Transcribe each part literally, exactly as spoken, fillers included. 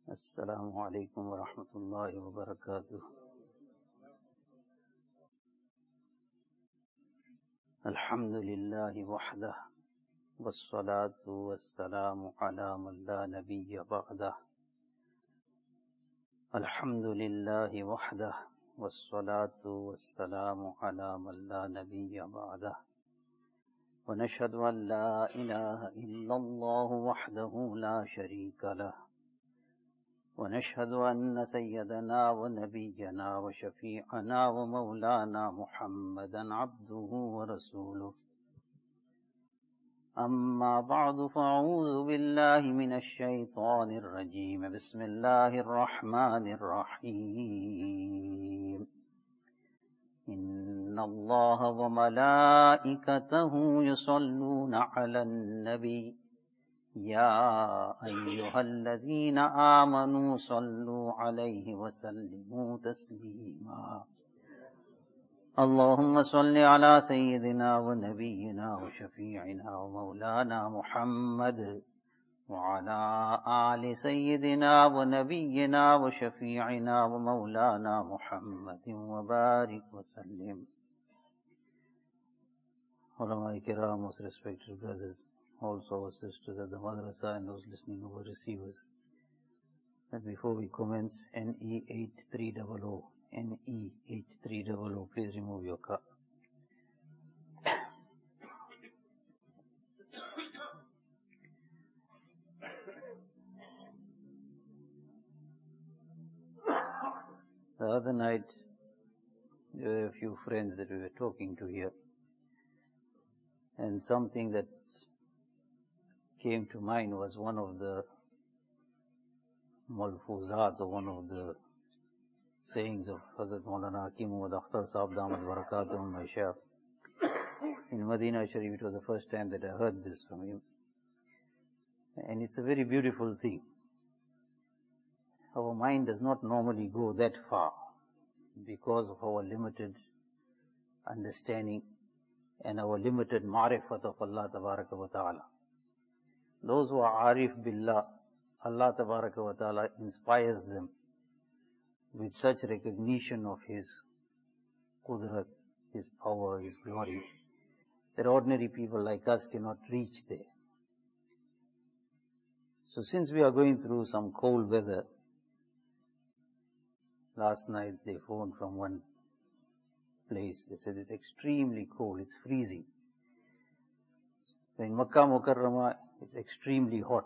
Assalamu alaikum wa rahmatullahi wa barakatuh. Alhamdulillahi wahdah, wassalatu wassalamu ala man la nabiyya ba'dah. Alhamdulillahi wahdah, wassalatu wassalamu ala man la nabiyya ba'dah. Wa nashhadu an la ilaha illallah wahdahu la sharika lah. ونشهد أن سيدنا ونبينا وشفيعنا ومولانا محمدا عبده ورسوله. أما بعد فأعوذ بالله من الشيطان الرجيم. بسم الله الرحمن الرحيم. إن الله وملائكته يصلون على النبي يا أيها الذين آمنوا صلوا عليه وسلموا تسليما. اللهم صل على سيدنا ونبينا وشفيعنا ومولانا محمد وعلى آل سيدنا ونبينا وشفيعنا ومولانا محمد وبارك وسلم. Ulama Kiram, most respected brothers, also our sisters at the madrasa and those listening over receivers. And before we commence, N E eight three zero zero, N E eight three zero zero, please remove your cup. The other night, there were a few friends that we were talking to here, and something that came to mind was one of the malfuzat, or one of the sayings of Hazrat Maulana Hakim Muhammad Akhtar Sahab Damat Barakatuhum Maishar. In Medina Sharif, it was the first time that I heard this from him. And it's a very beautiful thing. Our mind does not normally go that far because of our limited understanding and our limited ma'rifat of Allah Tabaraka wa Ta'ala. Those who are arif billah, Allah Tabaraka wa Ta'ala inspires them with such recognition of His qudrat, His power, His glory, that ordinary people like us cannot reach there. So since we are going through some cold weather, last night they phoned from one place, they said it's extremely cold, it's freezing. So in Makkah Mukarramah, it's extremely hot.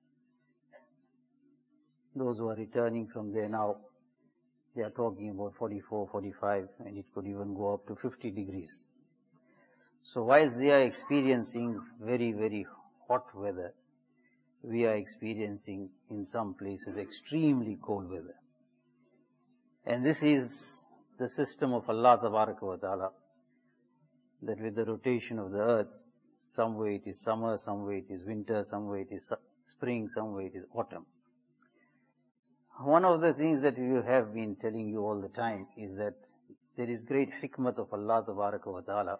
Those who are returning from there now, they are talking about forty-four, forty-five, and it could even go up to fifty degrees. So whilst they are experiencing very, very hot weather, we are experiencing in some places extremely cold weather. And this is the system of Allah Tabaraka wa Ta'ala, that with the rotation of the earth, some way it is summer, some way it is winter, some way it is spring, some way it is autumn. One of the things that we have been telling you all the time is that there is great hikmat of Allah Tabaraka wa Ta'ala,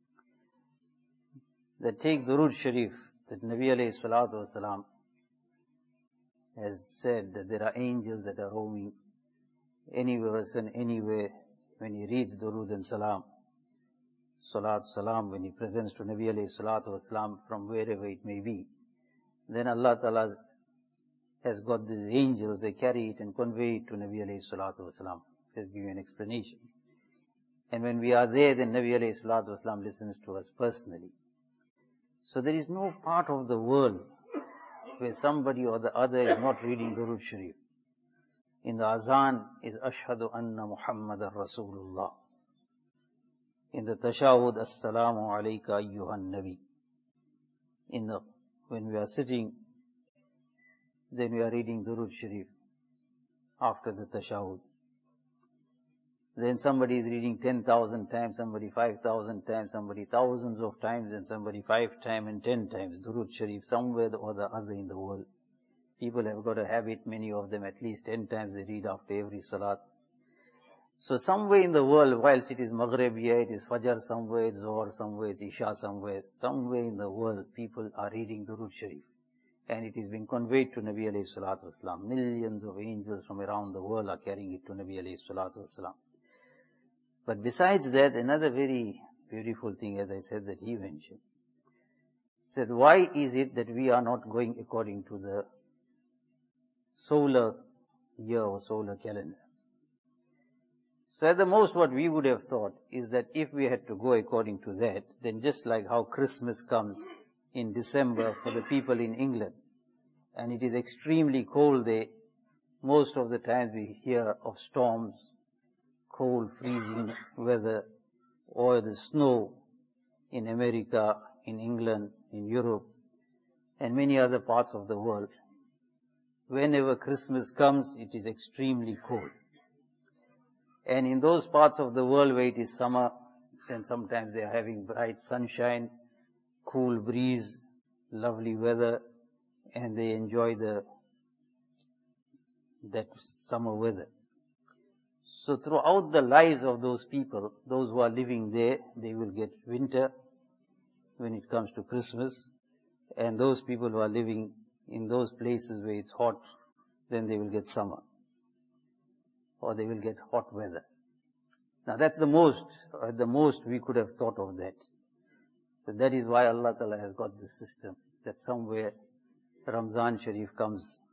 that take Durood Sharif, that Nabi alayhi salatu wasalam has said that there are angels that are roaming anywhere and anywhere when he reads Durood and Salam. Salat Salam, when he presents to Nabi alayhi salatu wasalam from wherever it may be, then Allah Ta'ala has got these angels, they carry it and convey it to Nabi alayhi salatu wasalam. Just give you an explanation. And when we are there, then Nabi alayhi salatu wasalam listens to us personally. So there is no part of the world where somebody or the other is not reading Durood Sharif. In the Azan is Ashhadu Anna Muhammadan Rasulullah. In the Tashahud, Assalamu alayka ayyuhan Nabi. In the, when we are sitting, then we are reading Durood Sharif after the Tashahud. Then somebody is reading ten thousand times, somebody five thousand times, somebody thousands of times, and somebody five times and ten times Durood Sharif, somewhere or the other in the world. People have got a habit, many of them at least ten times they read after every Salat. So somewhere in the world, whilst it is Maghrib here, it is Fajr somewhere, Zohar somewhere, it's Isha somewhere, somewhere in the world, people are reading Durood Sharif. and it is being conveyed to Nabi alayhi salatu wasalam. Millions of angels from around the world are carrying it to Nabi alayhi salatu wasalam. But besides that, another very beautiful thing, as I said, that he mentioned, said, why is it that we are not going according to the solar year or solar calendar? So at the most what we would have thought is that if we had to go according to that, then just like how Christmas comes in December for the people in England, and it is extremely cold there, most of the times we hear of storms, cold, freezing weather, or the snow in America, in England, in Europe, and many other parts of the world. Whenever Christmas comes, it is extremely cold. And in those parts of the world where it is summer, then sometimes they are having bright sunshine, cool breeze, lovely weather, and they enjoy the that summer weather. So throughout the lives of those people, those who are living there, they will get winter when it comes to Christmas, and those people who are living in those places where it's hot, then they will get summer, or they will get hot weather. Now that's the most, or the most we could have thought of that. But that is why Allah Ta'ala has got this system, that somewhere Ramzan Sharif comes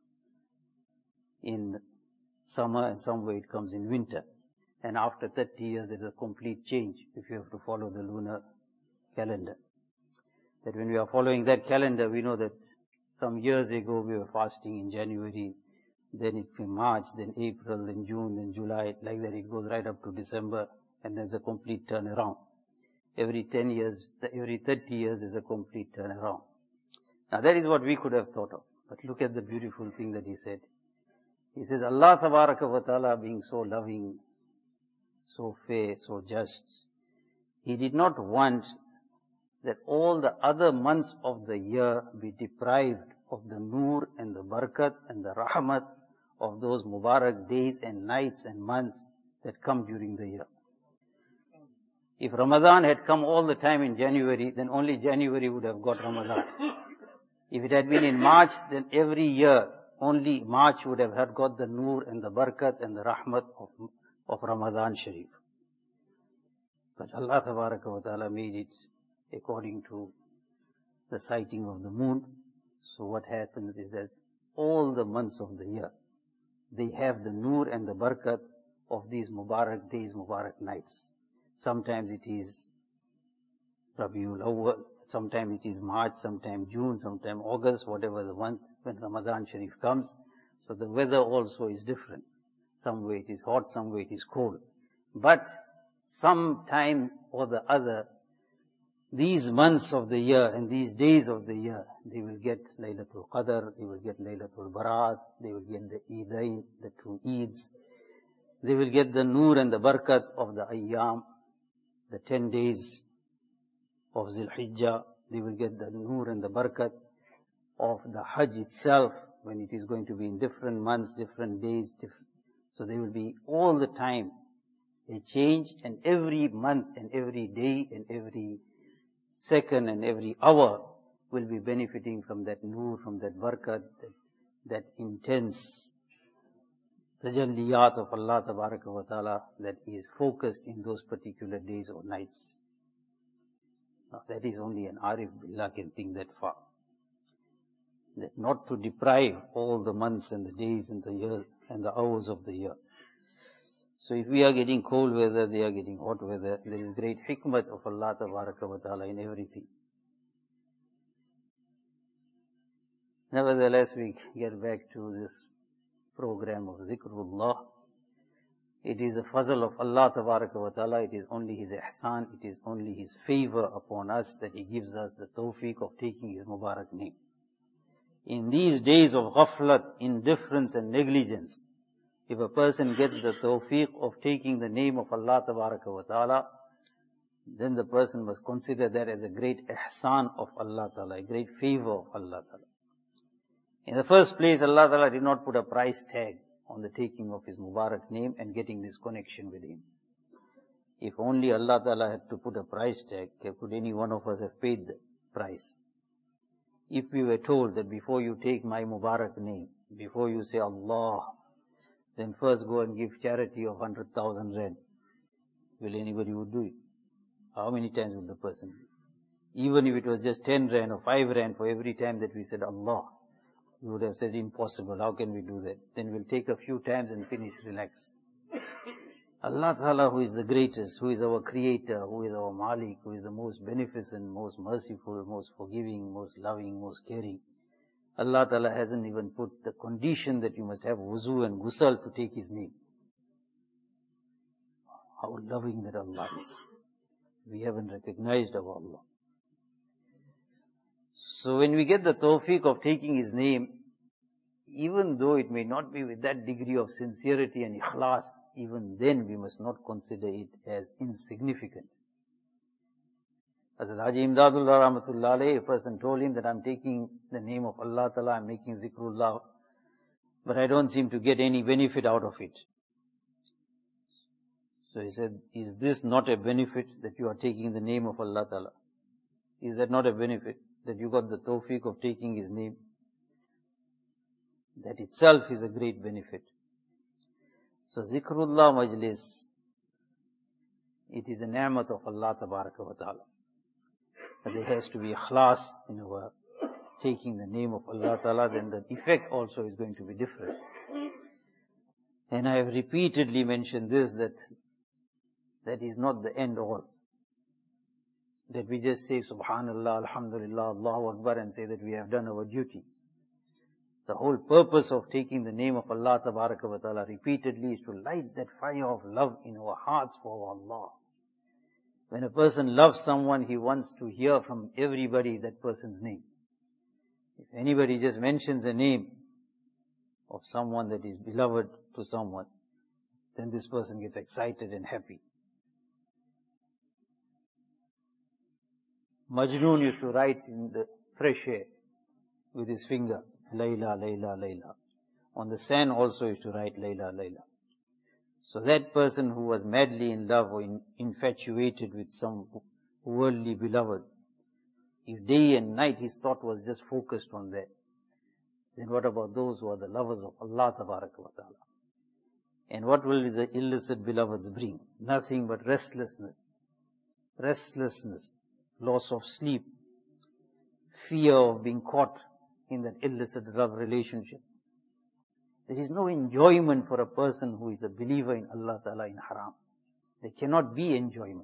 in summer and somewhere it comes in winter. And after thirty years there is a complete change if you have to follow the lunar calendar. That when we are following that calendar, we know that some years ago we were fasting in January, then it came March, then April, then June, then July, like that it goes right up to December, and there's a complete turnaround. Every ten years, every thirty years there's a complete turnaround. Now that is what we could have thought of. But look at the beautiful thing that he said. He says, Allah Tabaraka wa Ta'ala being so loving, so fair, so just, He did not want that all the other months of the year be deprived of the nur and the barakat and the rahmat of those Mubarak days and nights and months that come during the year. If Ramadan had come all the time in January, then only January would have got Ramadan. If it had been in March, then every year only March would have had got the nur and the barakat and the rahmat of, of Ramadan Sharif. But Allah Tabaraka wa Ta'ala made it according to the sighting of the moon. So what happens is that all the months of the year, they have the nur and the barakat of these Mubarak days, Mubarak nights. Sometimes it is Rabiul Awwal, sometimes it is March, sometimes June, sometimes August, whatever the month when Ramadan Sharif comes. So the weather also is different. Some way it is hot, some way it is cold. But some time or the other, these months of the year and these days of the year, they will get Laylatul Qadr, they will get Laylatul Barat, they will get the Eidain, the two Eids. They will get the nur and the barakat of the Ayyam, the ten days of Zil Hijjah. They will get the nur and the barakat of the Hajj itself, when it is going to be in different months, different days. Different. So they will be all the time a change, and every month and every day and every second and every hour will be benefiting from that nur, from that barakat, that, that intense tajalliyat of Allah Tabaraka wa Ta'ala that is focused in those particular days or nights. Now that is only an Arif Billah can think that far. That not to deprive all the months and the days and the years and the hours of the year. So if we are getting cold weather, they are getting hot weather, there is great hikmat of Allah Tabaraka wa Ta'ala in everything. Nevertheless, we get back to this program of Zikrullah. It is a fazl of Allah Tabaraka wa Ta'ala, it is only His ihsan, it is only His favor upon us that He gives us the tawfiq of taking His Mubarak name. In these days of ghaflat, indifference and negligence, if a person gets the tawfiq of taking the name of Allah Tabaraka wa Ta'ala, then the person must consider that as a great ihsan of Allah Ta'ala, a great favor of Allah Ta'ala. In the first place, Allah Ta'ala did not put a price tag on the taking of His Mubarak name and getting this connection with Him. If only Allah Ta'ala had to put a price tag, could any one of us have paid the price? If we were told that before you take my Mubarak name, before you say Allah, then first go and give charity of one hundred thousand rand, will anybody would do it? How many times will the person do it? Even if it was just ten rand or five rand for every time that we said Allah, we would have said impossible, how can we do that? Then we'll take a few times and finish, relax. Allah Ta'ala, who is the greatest, who is our creator, who is our Malik, who is the most beneficent, most merciful, most forgiving, most loving, most caring. Allah Ta'ala hasn't even put the condition that you must have wuzu and ghusl to take His name. How loving that Allah is. We haven't recognized our Allah. So when we get the tawfiq of taking His name, even though it may not be with that degree of sincerity and ikhlas, even then we must not consider it as insignificant. As Haji Imdadullah Rahmatullah alayhi, a person told him that I'm taking the name of Allah Ta'ala, I'm making zikrullah, but I don't seem to get any benefit out of it. So he said, is this not a benefit that you are taking the name of Allah Ta'ala? Is that not a benefit that you got the tawfiq of taking His name? That itself is a great benefit. So zikrullah majlis, it is a ni'mat of Allah Tabaraka wa Ta'ala. But there has to be ikhlas in our taking the name of Allah Ta'ala, then the effect also is going to be different. And I have repeatedly mentioned this, that that is not the end all. That we just say Subhanallah, Alhamdulillah, Allahu Akbar and say that we have done our duty. The whole purpose of taking the name of Allah Tabaraka wa Ta'ala repeatedly is to light that fire of love in our hearts for Allah. When a person loves someone, he wants to hear from everybody that person's name. If anybody just mentions a name of someone that is beloved to someone, then this person gets excited and happy. Majnun used to write in the fresh air with his finger, Layla, Layla, Layla. On the sand also used to write Layla, Layla. So that person who was madly in love or in, infatuated with some worldly beloved, if day and night his thought was just focused on that, then what about those who are the lovers of Allah Tabaraka wa Ta'ala? And what will the illicit beloveds bring? Nothing but restlessness. Restlessness, loss of sleep, fear of being caught in that illicit love relationship. There is no enjoyment for a person who is a believer in Allah Ta'ala in haram. There cannot be enjoyment.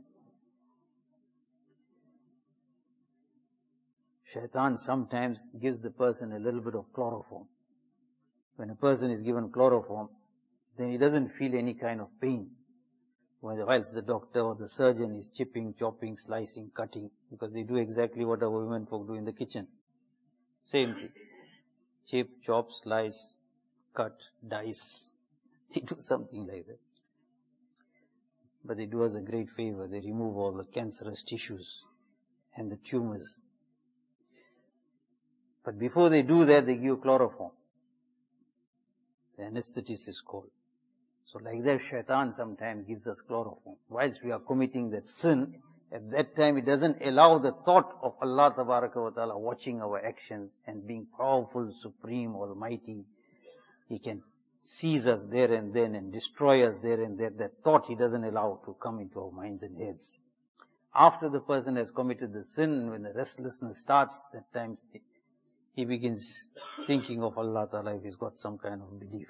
Shaitan sometimes gives the person a little bit of chloroform. When a person is given chloroform, then he doesn't feel any kind of pain. Whilst the doctor or the surgeon is chipping, chopping, slicing, cutting, because they do exactly what our women folk do in the kitchen. Same thing. Chip, chop, slice, cut, dice. They do something like that. But they do us a great favor. They remove all the cancerous tissues and the tumors. But before they do that, they give chloroform. The anesthetist is called. So like that, Shaitan sometimes gives us chloroform. Whilst we are committing that sin, at that time it doesn't allow the thought of Allah Tabaraka wa Ta'ala watching our actions and being powerful, supreme, almighty. He can seize us there and then and destroy us there and there. That thought He doesn't allow to come into our minds and heads. After the person has committed the sin, when the restlessness starts, at times he begins thinking of Allah Ta'ala if he's got some kind of belief.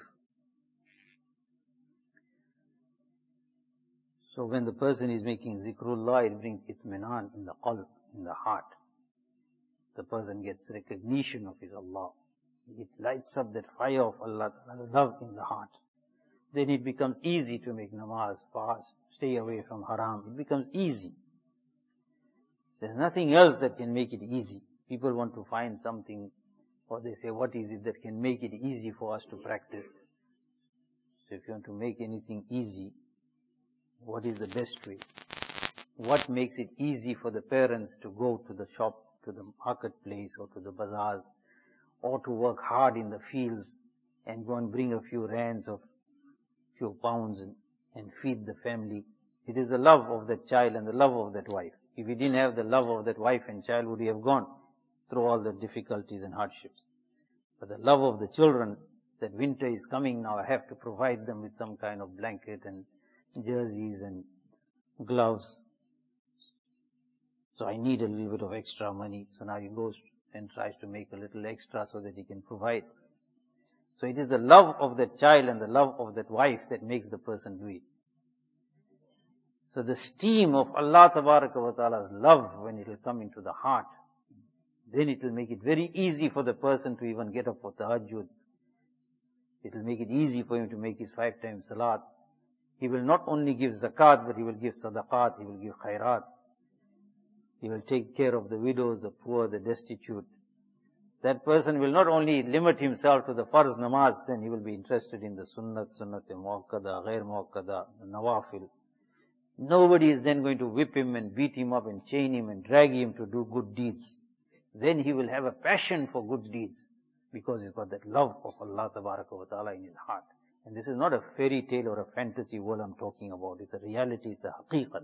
So when the person is making zikrullah, it brings itminan in the qalb, in the heart. The person gets recognition of his Allah. It lights up that fire of Allah Ta'ala's love in the heart. Then it becomes easy to make namaz, fast, stay away from haram. It becomes easy. There's nothing else that can make it easy. People want to find something, or they say, what is it that can make it easy for us to practice? So if you want to make anything easy, what is the best way? What makes it easy for the parents to go to the shop, to the marketplace or to the bazaars, or to work hard in the fields and go and bring a few rands or few pounds and, and feed the family? It is the love of that child and the love of that wife. If he didn't have the love of that wife and child, would he have gone? through all the difficulties and hardships. But the love of the children, that winter is coming now, I have to provide them with some kind of blanket and jerseys and gloves. So I need a little bit of extra money. So now he goes and tries to make a little extra so that he can provide. So it is the love of that child and the love of that wife that makes the person do it. So the steam of Allah Tabaraka wa Ta'ala's love, when it will come into the heart, then it will make it very easy for the person to even get up for tahajjud. It will make it easy for him to make his five times salat. He will not only give zakat, but he will give sadaqat, he will give khairat. He will take care of the widows, the poor, the destitute. That person will not only limit himself to the farz namaz, then he will be interested in the sunnat, sunnat muakkada, ghair muakkada, the nawafil. Nobody is then going to whip him and beat him up and chain him and drag him to do good deeds. Then he will have a passion for good deeds because he's got that love of Allah Tabaraka wa Ta'ala in his heart. And this is not a fairy tale or a fantasy world I'm talking about. It's a reality, it's a haqiqat.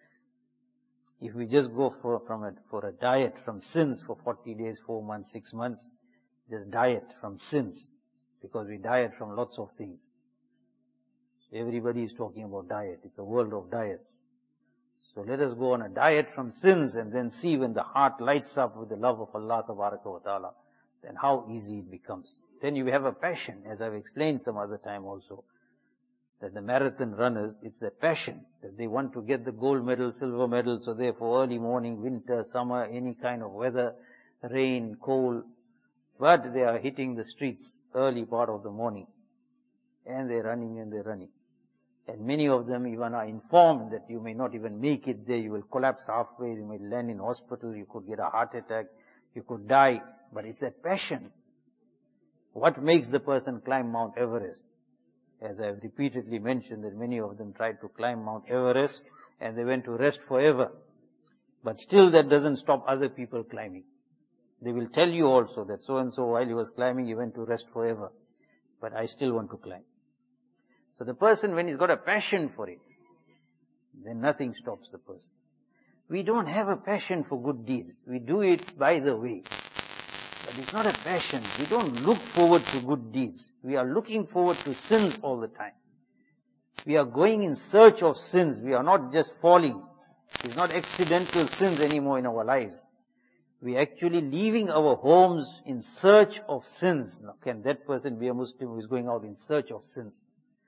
If we just go for, from a, for a diet from sins for forty days, four months, six months, just diet from sins, because we diet from lots of things. Everybody is talking about diet. It's a world of diets. So let us go on a diet from sins and then see when the heart lights up with the love of Allah Tabaraka wa Ta'ala, then how easy it becomes. Then you have a passion, as I've explained some other time also, that the marathon runners, it's their passion, that they want to get the gold medal, silver medal, so therefore early morning, winter, summer, any kind of weather, rain, cold, but they are hitting the streets early part of the morning, and they're running and they're running. And many of them even are informed that you may not even make it there, you will collapse halfway, you may land in hospital, you could get a heart attack, you could die, but it's that passion. What makes the person climb Mount Everest? As I have repeatedly mentioned that many of them tried to climb Mount Everest and they went to rest forever. But still that doesn't stop other people climbing. They will tell you also that so and so while he was climbing he went to rest forever. But I still want to climb. So the person, when he's got a passion for it, then nothing stops the person. We don't have a passion for good deeds. We do it by the way. But it's not a passion. We don't look forward to good deeds. We are looking forward to sins all the time. We are going in search of sins. We are not just falling. It's not accidental sins anymore in our lives. We are actually leaving our homes in search of sins. Now, can that person be a Muslim who is going out in search of sins?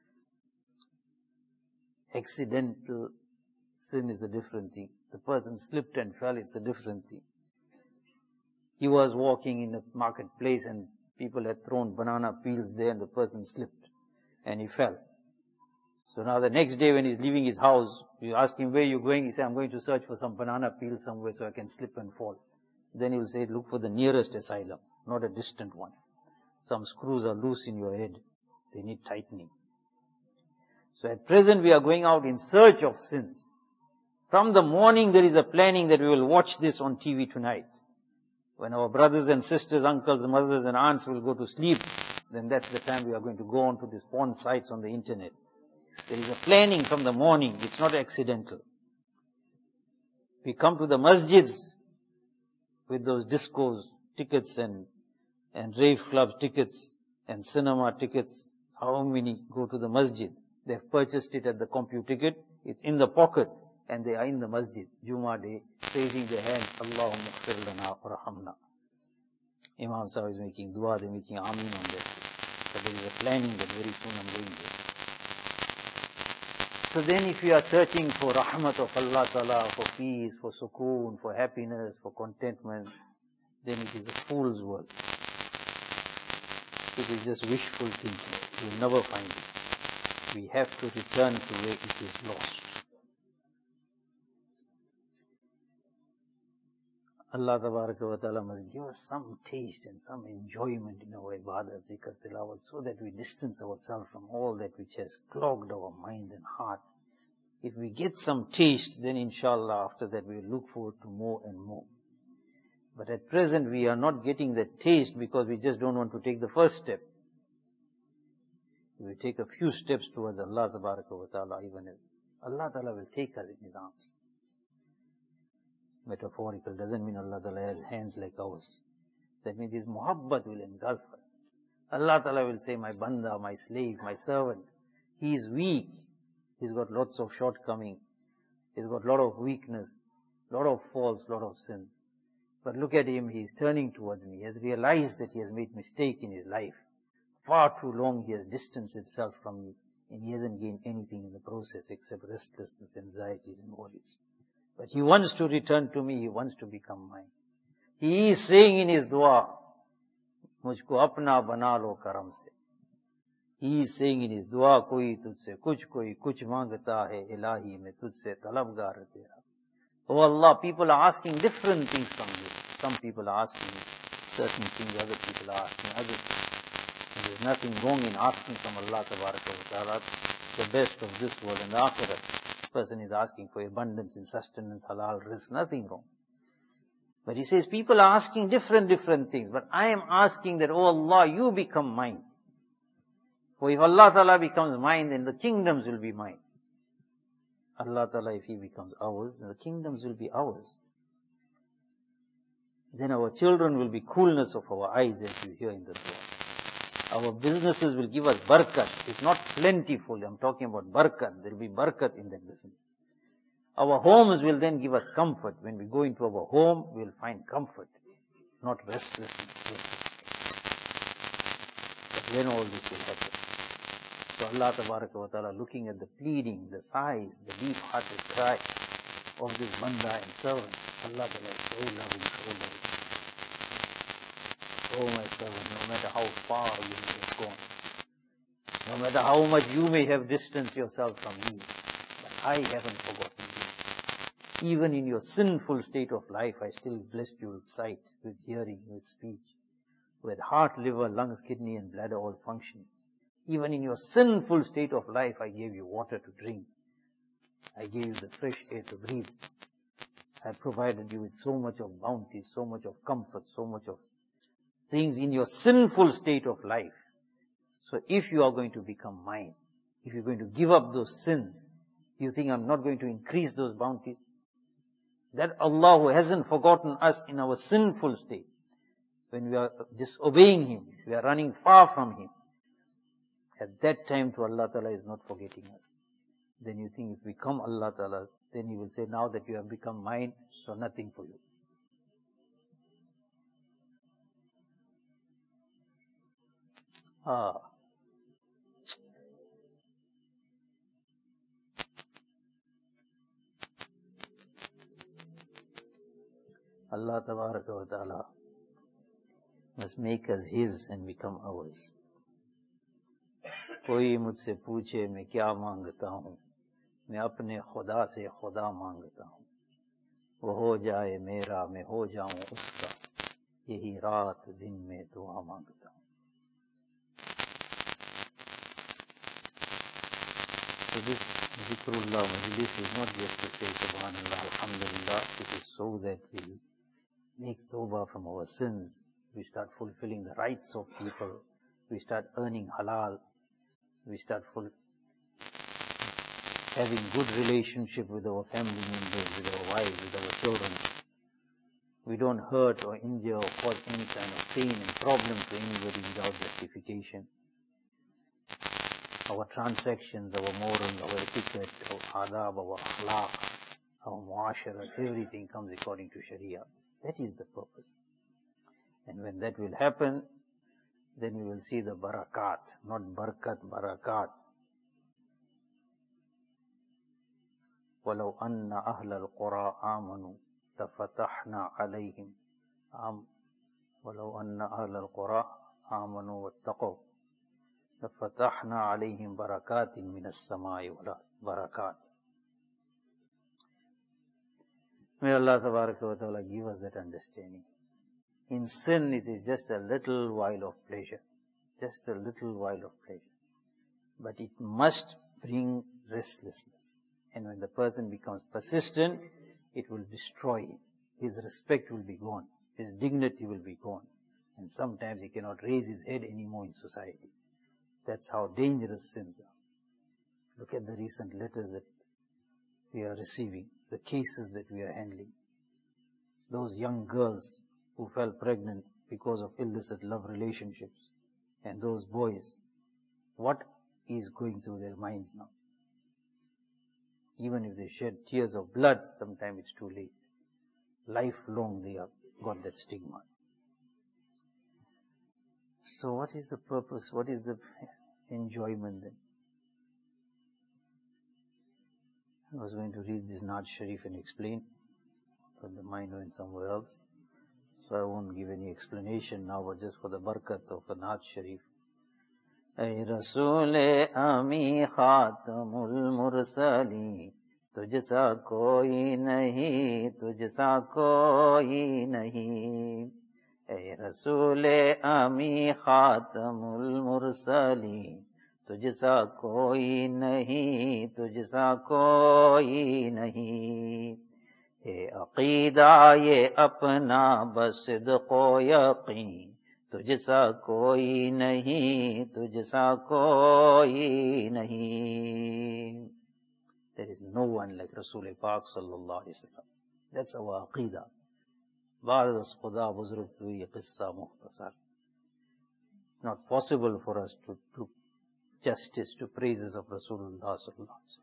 Accidental sin is a different thing. The person slipped and fell, it's a different thing. He was walking in a marketplace and people had thrown banana peels there and the person slipped and he fell. So now the next day when he's leaving his house, you ask him, where are you going? He says, I'm going to search for some banana peels somewhere so I can slip and fall. Then he will say, look for the nearest asylum, not a distant one. Some screws are loose in your head. They need tightening. So at present we are going out in search of sins. From the morning there is a planning that we will watch this on T V tonight. When our brothers and sisters, uncles, mothers and aunts will go to sleep, then that's the time we are going to go on to these porn sites on the internet. There is a planning from the morning. It's not accidental. We come to the masjids with those discos, tickets and, and rave club tickets and cinema tickets. How many go to the masjid? They've purchased it at the CompuTicket. It's in the pocket and they are in the masjid. Jummah day, raising their hands, Allahumma ighfir lana warhamna. Imam Sahib is making dua, they're making ameen on that. So there is a planning that very soon I'm going there. So then if you are searching for rahmat of Allah Ta'ala, for peace, for sukoon, for happiness, for contentment, then it is a fool's world. It is just wishful thinking. You will never find it. We have to return to where it is lost. Allah Tabaraka wa Ta'ala must give us some taste and some enjoyment in our ibadat, zikr, tilawat, so that we distance ourselves from all that which has clogged our mind and heart. If we get some taste, then inshallah after that we will look forward to more and more. But at present we are not getting that taste because we just don't want to take the first step. We take a few steps towards Allah Tabaraka wa Ta'ala, even if Allah Ta'ala will take us in His arms. metaphorical, doesn't mean Allah Ta'ala has hands like ours. That means His muhabbat will engulf us. Allah Ta'ala will say, my banda, my slave, my servant, he is weak. He's got lots of shortcomings. He's got a lot of weakness, lot of faults, lot of sins. But look at him, he's turning towards me. He has realized that he has made mistake in his life. Far too long he has distanced himself from me, and he hasn't gained anything in the process except restlessness, anxieties and worries. But he wants to return to me, he wants to become mine. He is saying in his dua, Mujhko apna bana lo karam se. He is saying in his dua, koi tujhse kuch koi kuch mangta hai, ilahi mein tujhse talabgar tera. Oh Allah, people are asking different things from you. Some people are asking certain things, other people are asking other things. And there's nothing wrong in asking from Allah Tabaraka wa Ta'ala the best of this world and the Akhirah. Person is asking for abundance in sustenance, halal, rizq, nothing wrong. But he says, people are asking different, different things. But I am asking that, oh Allah, you become mine. For if Allah Ta'ala becomes mine, then the kingdoms will be mine. Allah Ta'ala, if He becomes ours, then the kingdoms will be ours. Then our children will be coolness of our eyes, as you hear in the dua. Our businesses will give us barakat. It's not plentiful. I'm talking about barakat. There will be barakat in that business. Our homes will then give us comfort. When we go into our home, we will find comfort, not restlessness. restlessness. But when all this will happen? So Allah Tabaraka wa Ta'ala, looking at the pleading, the sighs, the deep-hearted cry of this banda and servant, Allah Ta'ala is so loving, so loving. Oh my servant, no matter how far you may have gone, no matter how much you may have distanced yourself from me, but I haven't forgotten you. Even in your sinful state of life, I still blessed you with sight, with hearing, with speech, with heart, liver, lungs, kidney and bladder all functioning. Even in your sinful state of life, I gave you water to drink. I gave you the fresh air to breathe. I provided you with so much of bounty, so much of comfort, so much of things in your sinful state of life. So if you are going to become mine, if you're going to give up those sins, you think I'm not going to increase those bounties? That Allah who hasn't forgotten us in our sinful state, when we are disobeying Him, we are running far from Him, at that time to Allah Ta'ala is not forgetting us. Then you think if we become Allah Ta'ala's, then He will say, now that you have become mine, so nothing for you. Ah. Allah Tabaraka wa Ta'ala must make us His and become ours. कोई मुझसे पूछे मैं क्या मांगता हूँ, मैं अपने खुदा से खुदा मांगता हूँ. वो हो जाए मेरा, मैं हो जाऊँ उसका, यही रात दिन में दुआ मांगता हूँ. So this Zikrullah Majlis is not just to say Subhanallah, Alhamdulillah. It is so that we make tawbah from our sins. We start fulfilling the rights of people. We start earning halal. We start full, having good relationship with our family members, with our wives, with our children. We don't hurt or injure or cause any kind of pain and problem to anybody without justification. Our transactions, our morals, our etiquette, our adab, our akhlaq, our muasharat, everything comes according to Sharia. That is the purpose. And when that will happen, then we will see the barakat, not barakat, barakat. وَلَوْ أَنَّ أَهْلَ الْقُرَىٰ آمَنُوا لَفَتَحْنَا عَلَيْهِمْ آم وَلَوْ أَنَّ أَهْلَ الْقُرَىٰ آمَنُوا وَاتَّقَوْا لَفَتَحْنَا عَلَيْهِمْ بَرَكَاتٍ مِّنَ السَّمَاءِ وَالْأَرْضِ. May Allah Tabaraka wa Ta'ala give us that understanding. In sin, it is just a little while of pleasure. Just a little while of pleasure. But it must bring restlessness. And when the person becomes persistent, it will destroy him. His respect will be gone. His dignity will be gone. And sometimes he cannot raise his head anymore in society. That's how dangerous sins are. Look at the recent letters that we are receiving, the cases that we are handling. those young girls who fell pregnant because of illicit love relationships, and those boys, what is going through their minds now? Even if they shed tears of blood, sometimes it's too late. Lifelong they have got that stigma. So what is the purpose? What is the enjoyment then? I was going to read this Naat Sharif and explain, but the mind went somewhere else. So I won't give any explanation now, but just for the barakat of the Naat Sharif. اے رسول امی خاتم المرسلین تجھ سا کوئی نہیں، تجھ سا کوئی نہیں. اے رسول امی خاتم المرسلین تجھ سا کوئی نہیں، تجھ سا کوئی نہیں. اے عقیدہ یہ اپنا بصدق و یقین تجھ سا کوئی نہیں، تجھ سا کوئی نہیں. There is no one like Rasul Pak sallallahu alayhi wa sallam. That's our عقیدہ. بعد از خدا بزرگ تو یہ قصہ مختصر. It's not possible for us to do justice to praises of Rasulullah sallallahu alayhi wa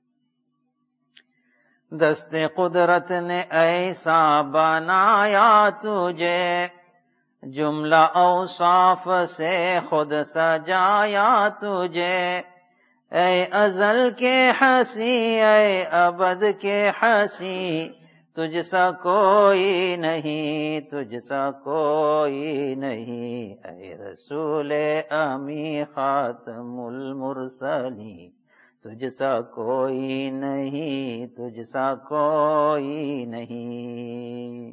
sallam. دست قدرت نے ایسا بنایا تجھے، جملہ اوصاف سے خود سجایا تجھے. اے ازل کے ہنسی، اے ابد کے ہنسی، تجھ سا کوئی نہیں، تجھ سا کوئی نہیں. اے رسول امی خاتم المرسلین تجھ سا کوئی نہیں، تجھ سا کوئی نہیں.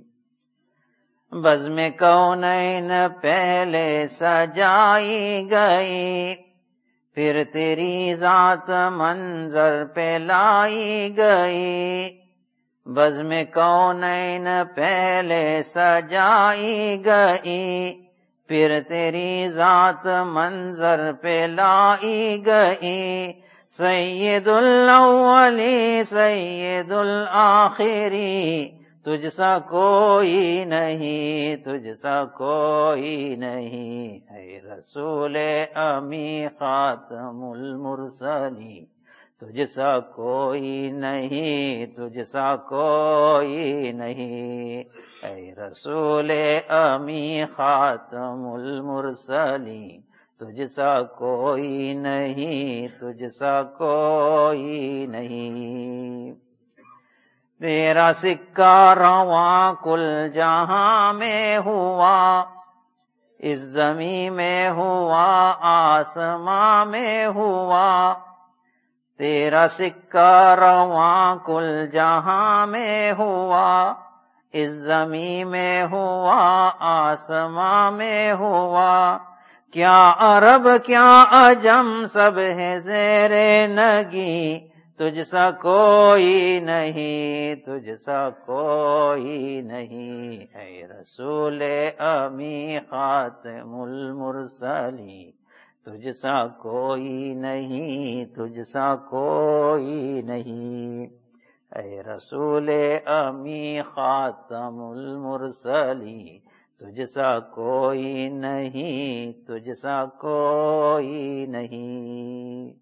بزم کونین پہلے سجائی گئی، پھر تیری ذات منظر پہ لائی گئی. بزم کونین پہلے سجائی گئی، پھر تیری ذات منظر پہ لائی گئی. سید الاولی سید الآخری تجھ سا کوئی نہیں، تجھ سا کوئی نہیں. اے رسول امی خاتم المرسلین تجھ سا کوئی نہیں، تجھ سا کوئی نہیں. اے رسول امی خاتم المرسلین تجھ سا کوئی نہیں، تجھ سا کوئی نہیں. تیرا سکہ رواں کل جہاں میں ہوا، اس زمین میں ہوا، آسماں میں ہوا. تیرا سکہ رواں کل جہاں میں ہوا، اس زمین میں ہوا، آسماں میں ہوا. کیا عرب کیا عجم سب ہے زیر نگی، تجھ سا کوئی نہیں، تجھ سا کوئی نہیں. اے رسول امی خاتم المرسلین تجھ سا کوئی نہیں، تجھ سا کوئی نہیں. اے رسول امی خاتم المرسلین تجھ سا کوئی نہیں، تجھ سا کوئی نہیں.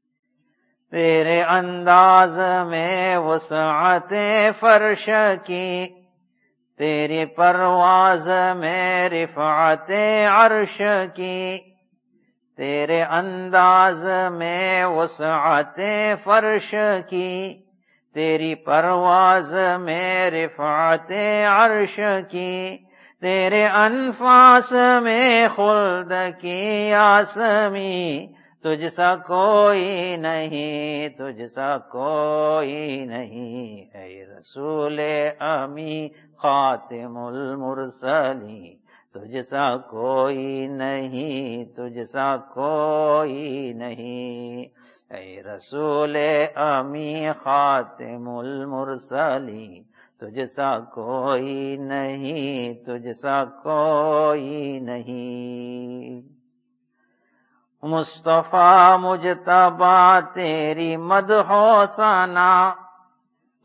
تیرے انداز میں وسعت فرش کی، تیری پرواز میں رفعت عرش کی. تیرے انداز میں وسعت فرش کی، تیری پرواز میں رفعت عرش کی. تیرے انفاس میں خلد کی آسمی، تجھ سا کوئی نہیں، تجھ سا کوئی نہیں. اے رسول امی خاتم المرسلین تجھ سا کوئی نہیں، تجھ سا کوئی نہیں. اے رسول امی خاتم المرسلین تجھ سا کوئی نہیں، تجھ سا کوئی نہیں. مصطفیٰ مجتبیٰ تیری مدح و ثنا،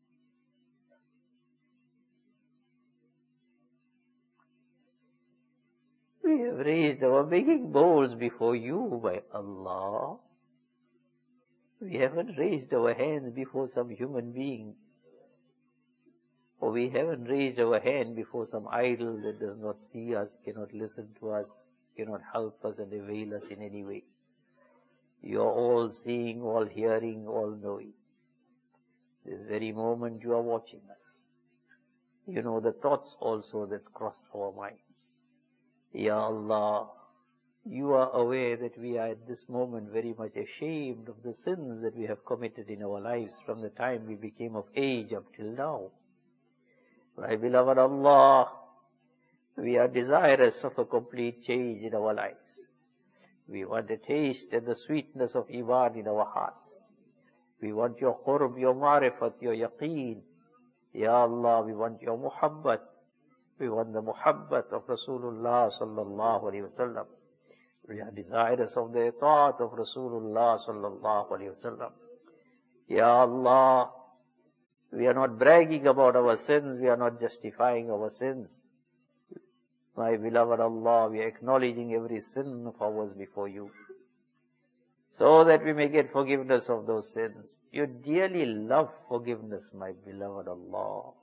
We have raised our begging bowls before you, by Allah. We haven't raised our hands before some human being. Or we haven't raised our hand before some idol that does not see us, cannot listen to us, cannot help us and avail us in any way. You are all seeing, all hearing, all knowing. This very moment you are watching us. You know the thoughts also that cross our minds. Ya Allah, you are aware that we are at this moment very much ashamed of the sins that we have committed in our lives from the time we became of age up till now. My beloved Allah, we are desirous of a complete change in our lives. We want a taste and the sweetness of Iman in our hearts. We want your qurb, your marifat, your yaqeen. Ya Allah, we want your muhabbat. We want the muhabbat of Rasulullah sallallahu alayhi wa sallam. We are desirous of the thought of Rasulullah sallallahu alayhi wa sallam. Ya Allah, we are not bragging about our sins, we are not justifying our sins. My beloved Allah, we are acknowledging every sin of ours before you, so that we may get forgiveness of those sins. You dearly love forgiveness, my beloved Allah.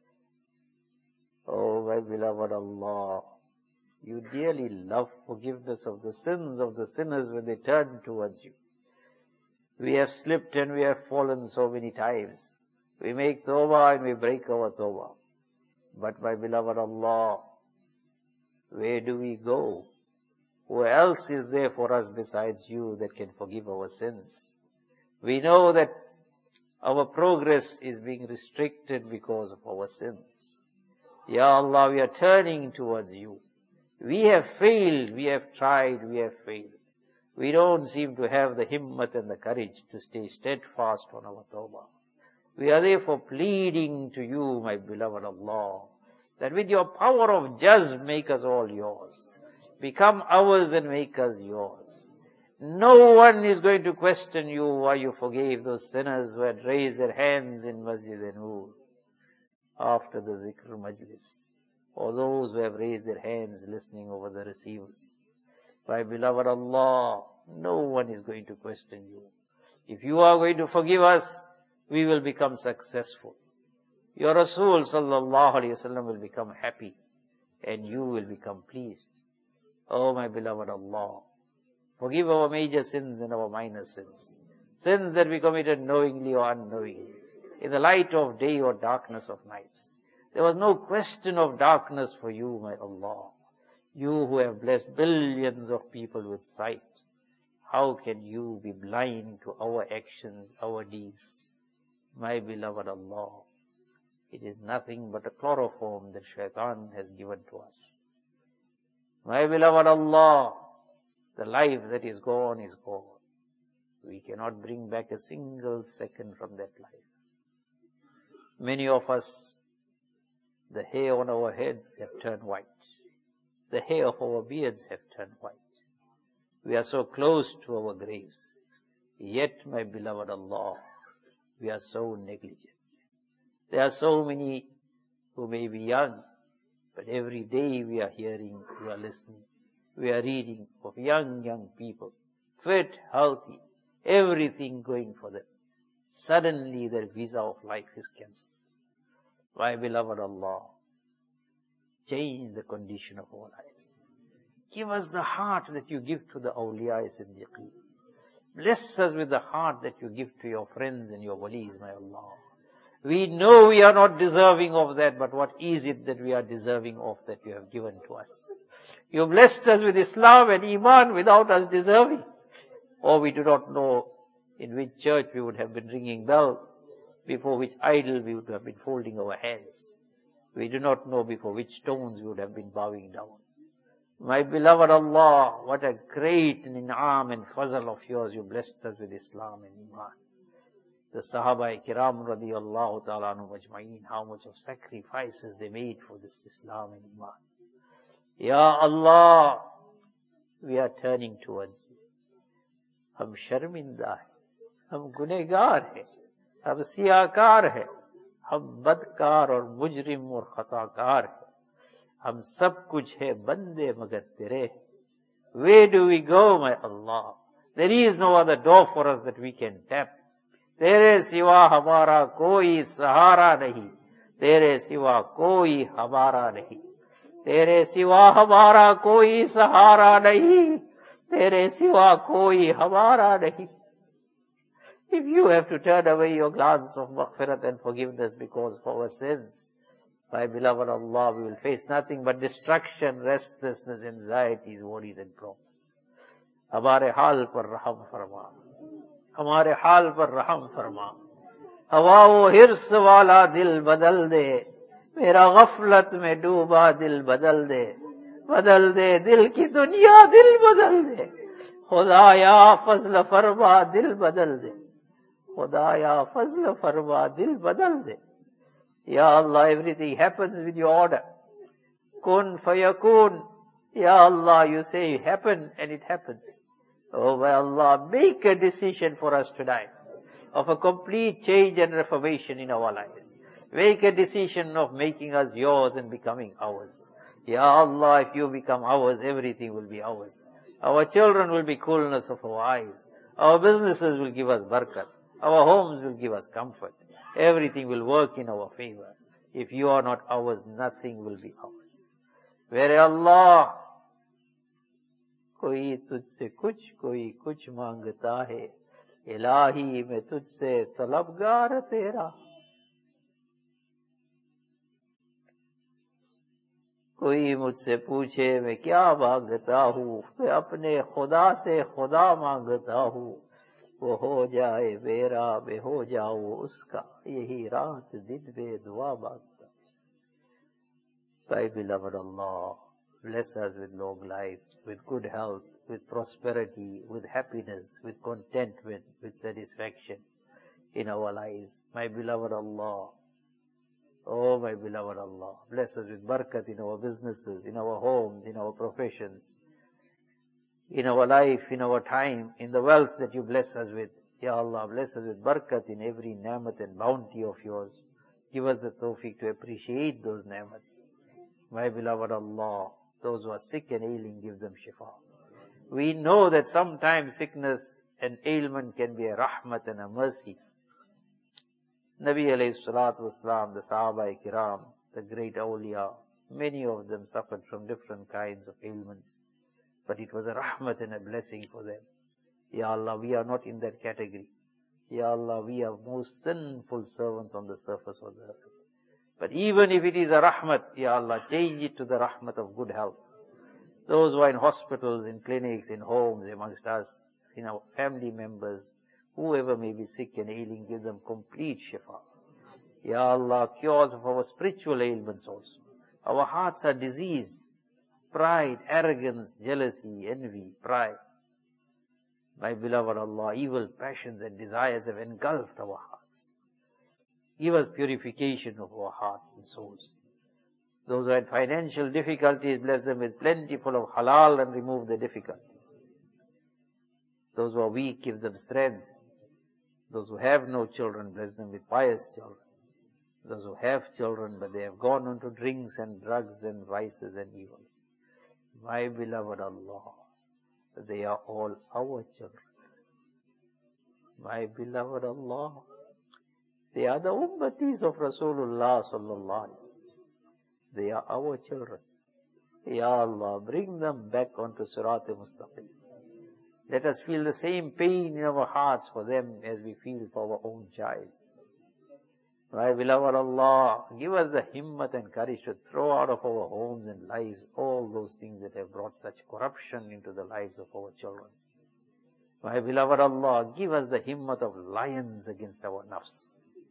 Oh, my beloved Allah, you dearly love forgiveness of the sins of the sinners when they turn towards you. We have slipped and we have fallen so many times. We make tawbah and we break our tawbah. But my beloved Allah, where do we go? Who else is there for us besides you that can forgive our sins? We know that our progress is being restricted because of our sins. Ya Allah, we are turning towards you. We have failed, we have tried, we have failed. We don't seem to have the himmat and the courage to stay steadfast on our tawbah. We are therefore pleading to you, my beloved Allah, that with your power of jazb, make us all yours. Become ours and make us yours. No one is going to question you why you forgave those sinners who had raised their hands in Masjid an-Nur after the zikr majlis, or those who have raised their hands listening over the receivers. My beloved Allah, no one is going to question you. If you are going to forgive us, we will become successful. Your Rasul sallallahu alayhi wasallam will become happy, and you will become pleased. Oh, my beloved Allah, forgive our major sins and our minor sins. Sins that we committed knowingly or unknowingly, in the light of day or darkness of nights. There was no question of darkness for you, my Allah. You who have blessed billions of people with sight, how can you be blind to our actions, our deeds? My beloved Allah, it is nothing but a chloroform that shaitan has given to us. My beloved Allah, the life that is gone is gone. We cannot bring back a single second from that life. Many of us, the hair on our heads have turned white. The hair of our beards have turned white. We are so close to our graves. Yet, my beloved Allah, we are so negligent. There are so many who may be young, but every day we are hearing, we are listening, we are reading of young, young people, fit, healthy, everything going for them. Suddenly their visa of life is cancelled. My beloved Allah, change the condition of our lives. Give us the heart that you give to the awliya siddiqeen. Bless us with the heart that you give to your friends and your walis, my Allah. We know we are not deserving of that, but what is it that we are deserving of that you have given to us? You blessed us with Islam and Iman without us deserving. Or we do not know in which church we would have been ringing bell, before which idol we would have been folding our hands. We do not know before which stones we would have been bowing down. My beloved Allah, what a great in'am and fazl of yours. You blessed us with Islam and Iman. The Sahaba Kiram radiyallahu ta'ala anhum ajma'een, how much of sacrifices they made for this Islam and Iman. Ya Allah, we are turning towards you. Hum sharminda hai, hum gunegar hai, hum siyakar hai, hum badkar aur mujrim aur khatakar hai. Hum sab kuch hai bande magar tere. Where do we go, my Allah? There is no other door for us that we can tap. Tere siwa hamara koi sahara nahi. Tere siwa koi hamara nahi. Tere siwa hamara koi sahara nahi. Tere siwa koi hamara nahi. If you have to turn away your glance of maghfirat and forgiveness because of our sins, my beloved Allah, we will face nothing but destruction, restlessness, anxieties, worries and problems. Hamare haal par raham farma. Hamare haal par raham farma. Hawa hirs wala dil badal de. Mera ghaflat mein dooba dil badal de. Badal de dil ki dunya dil badal de. Khudaya fazl farma dil badal de. Khudaya fazl farma dil badal de. Ya Allah, everything happens with your order. Kun fayakun. Ya Allah, you say happen and it happens. Oh my Allah, make a decision for us tonight of a complete change and reformation in our lives. Make a decision of making us yours and becoming ours. Ya Allah, if you become ours, everything will be ours. Our children will be coolness of our eyes. Our businesses will give us barakat. Our homes will give us comfort. Everything will work in our favor. If you are not ours, nothing will be ours. Where Allah, koi tujhse kuch, koi kuch mangta hai. Ilahi, main tujhse talabgar tera. कोई मुझसे पूछे मैं क्या मांगता हूँ, मैं अपने खुदा से खुदा मांगता हूँ. वो हो जाए मेरा, मैं हो जाऊँ उसका, यही रात दिन में दुआ मांगता. My beloved Allah, bless us with long life, with good health, with prosperity, with happiness, with contentment, with satisfaction in our lives. My beloved Allah, oh my beloved Allah, bless us with barakat in our businesses, in our homes, in our professions, in our life, in our time, in the wealth that you bless us with. Ya Allah, bless us with barakat in every ni'mat and bounty of yours. Give us the tawfiq to appreciate those ni'mats. My beloved Allah, those who are sick and ailing, give them shifa. We know that sometimes sickness and ailment can be a rahmat and a mercy. Nabi alayhi salatu wasalam, the Sahaba kiram, the great awliya, many of them suffered from different kinds of ailments. But it was a rahmat and a blessing for them. Ya Allah, we are not in that category. Ya Allah, we are most sinful servants on the surface of the earth. But even if it is a rahmat, Ya Allah, change it to the rahmat of good health. Those who are in hospitals, in clinics, in homes, amongst us, in our family members, whoever may be sick and ailing, give them complete shifa. Ya Allah, cures of our spiritual ailments also. Our hearts are diseased. Pride, arrogance, jealousy, envy, pride. My beloved Allah, evil passions and desires have engulfed our hearts. Give us purification of our hearts and souls. Those who had financial difficulties, bless them with plentiful of halal and remove the difficulties. Those who are weak, give them strength. Those who have no children, bless them with pious children. Those who have children, but they have gone on to drinks and drugs and vices and evils. My beloved Allah, they are all our children. My beloved Allah, they are the ummatis of Rasulullah sallallahu alaihi wasallam. They are our children. Ya Allah, bring them back onto Sirat-e-Mustaqim. Let us feel the same pain in our hearts for them as we feel for our own child. My beloved Allah, give us the himmat and courage to throw out of our homes and lives all those things that have brought such corruption into the lives of our children. My beloved Allah, give us the himmat of lions against our nafs.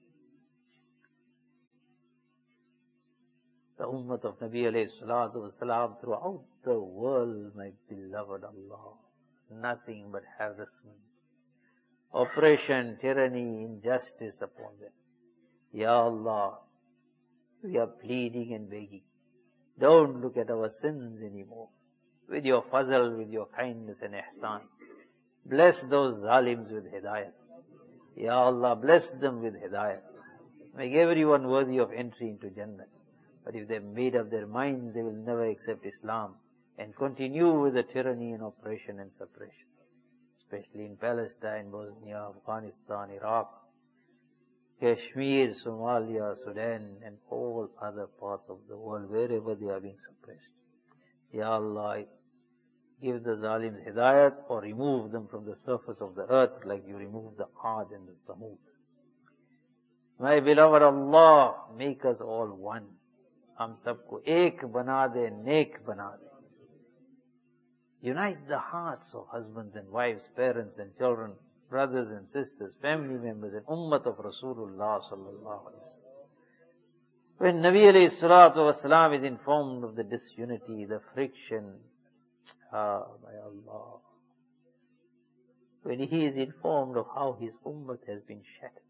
The ummat of Nabi alayhi salatu wasalam throughout the world, my beloved Allah, nothing but harassment, oppression, tyranny, injustice upon them. Ya Allah, we are pleading and begging. Don't look at our sins anymore. With your fazl, with your kindness and ihsan, bless those zalims with hidayat. Ya Allah, bless them with hidayat. Make everyone worthy of entry into Jannah. But if they've made up their minds, they will never accept Islam and continue with the tyranny and oppression and suppression. Especially in Palestine, Bosnia, Afghanistan, Iraq, Kashmir, Somalia, Sudan, and all other parts of the world, wherever they are being suppressed. Ya Allah, give the Zalims Hidayat or remove them from the surface of the earth like you remove the Aad and the Samud. My beloved Allah, make us all one. Hum sabko ek bana de, nek bana de. Unite the hearts of husbands and wives, parents and children, brothers and sisters, family members and ummat of Rasulullah sallallahu alaihi wasallam. When Nabi alayhi salatu wasalam is informed of the disunity, the friction, ah, my Allah, when he is informed of how his ummat has been shattered,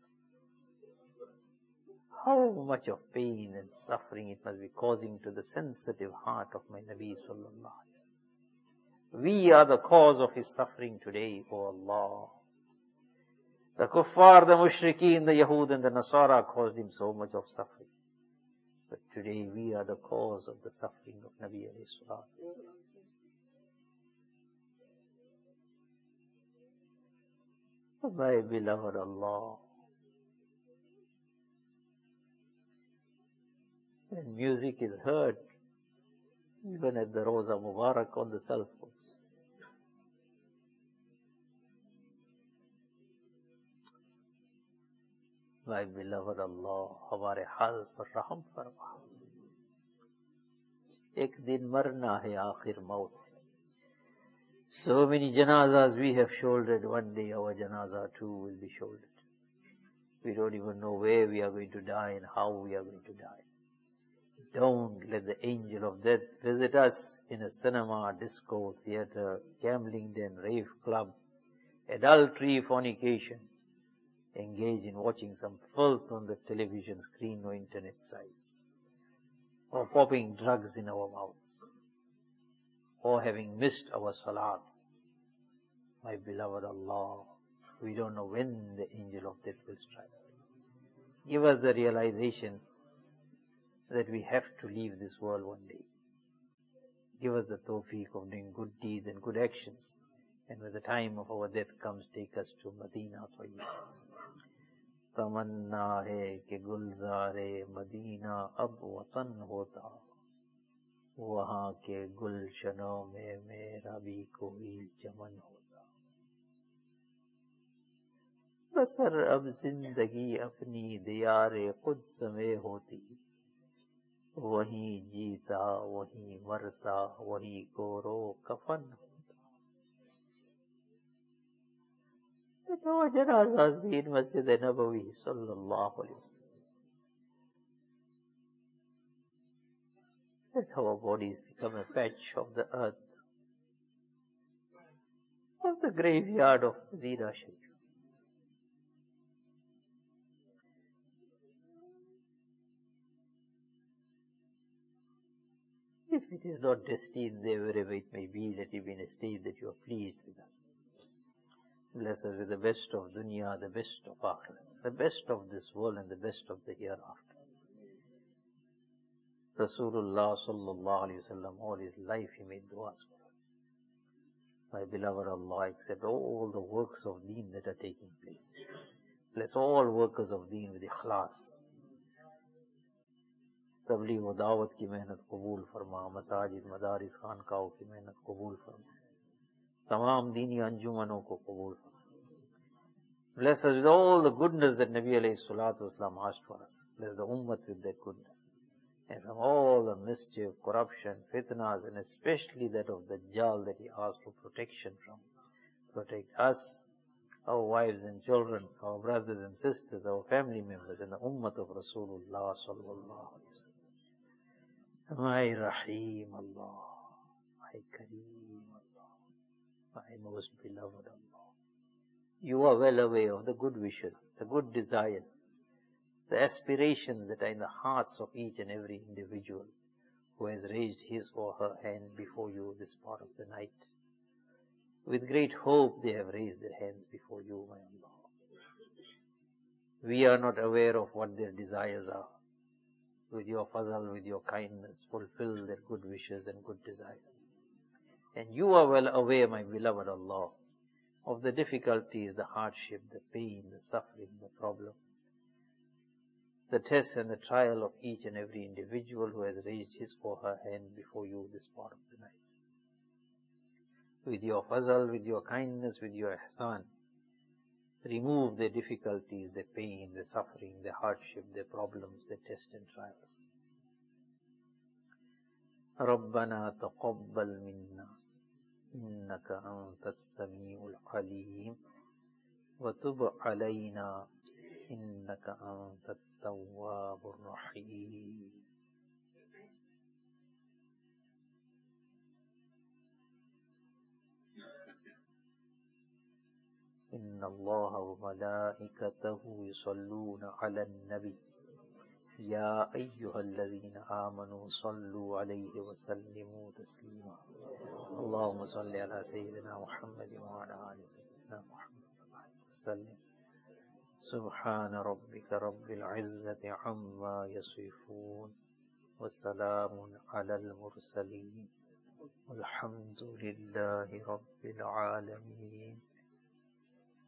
how much of pain and suffering it must be causing to the sensitive heart of my Nabi sallallahu alaihi wasallam. We are the cause of his suffering today, O Allah. The kuffar, the mushrikeen, the Yahud and the Nasara caused him so much of suffering. But today we are the cause of the suffering of Nabi alayhi salatu wasalam. My beloved Allah, when music is heard, even at the Roza Mubarak on the cell phones, my beloved Allah, हमारे हाल पर रहम फरमा. एक दिन मरना है, आखिर मौत है. So many janazas we have shouldered. One day our janaza too will be shouldered. We don't even know where we are going to die and how we are going to die. Don't let the angel of death visit us in a cinema, disco, theater, gambling den, rave club, adultery, fornication. Engage in watching some filth on the television screen or internet sites, or popping drugs in our mouths, or having missed our salat. My beloved Allah, we don't know when the angel of death will strike. Give us the realization that we have to leave this world one day. Give us the tawfiq of doing good deeds and good actions, and when the time of our death comes, take us to Madinah Tayyib. तमन्ना है कि Gulzare Medina अब वतन होता, वहाँ के गुलशनों में मेरा भी कोई चमन होता. बसर अब जिंदगी अपनी दियारे कुद्स में होती, वहीं जीता वहीं मरता वहीं गोरो कफन. That our janazas be in Masjid Nabawi sallallahu alayhi wa sallam. Let our bodies become a patch of the earth, of the graveyard of Medina Sharif. If it is not destined there, wherever it may be, let it be in a state that you are pleased with us. Bless us with the best of dunya, the best of akhirah, the best of this world and the best of the hereafter. Rasulullah sallallahu alayhi wa sallam, all his life he made du'as for us. My beloved Allah, accept all the works of deen that are taking place. Bless all workers of deen with ikhlas. Tabligh wa da'wat ki mehnat qabul farma, masajid, madaris, khanqahoं ki mehnat qabul farma. Tamam dini anjumanon ko qabul farma. Bless us with all the goodness that Nabi alayhi salatu wasalam asked for us. Bless the ummah with that goodness. And from all the mischief, corruption, fitnas, and especially that of the Dajjal that he asked for protection from. Protect us, our wives and children, our brothers and sisters, our family members, and the ummah of Rasulullah sallallahu alayhi wa sallam. My Rahim Allah, my Kareem Allah, my most beloved Allah. You are well aware of the good wishes, the good desires, the aspirations that are in the hearts of each and every individual who has raised his or her hand before you this part of the night. With great hope they have raised their hands before you, my Allah. We are not aware of what their desires are. with your fazl, with your kindness, fulfill their good wishes and good desires. And you are well aware, my beloved Allah, of the difficulties, the hardship, the pain, the suffering, the problem, the test and the trial of each and every individual who has raised his or her hand before you this part of the night. With your fazl, with your kindness, with your ihsan, remove the difficulties, the pain, the suffering, the hardship, the problems, the tests and trials. رَبَّنَا تَقَبَّلْ مِنَّا إِنَّكَ أَنْتَ السَّمِيعُ الْعَلِيمُ وَتُبْ عَلَيْنَا إِنَّكَ أَنْتَ التَّوَّابُ الرَّحِيمُ. إن الله وملائكته يصلون على النبي يا أيها الذين آمنوا صلوا عليه وسلموا تسليما. اللهم صل على سيدنا محمد وعلى آل سيدنا محمد وسلم. سبحان ربك رب العزة عما يصفون وسلام على المرسلين والحمد لله رب العالمين.